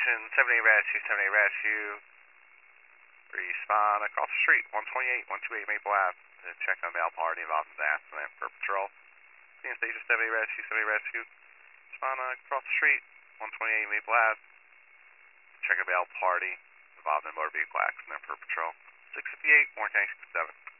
Station 78 Rescue, 78 Rescue. Respond across the street, 128, 128 Maple Ave. To check on male party involved in accident for patrol. Station 78 Rescue, 78 Rescue. Respond across the street, 128 Maple Ave. Check a male party involved in motor vehicle accident for patrol. 658, Warren County 67.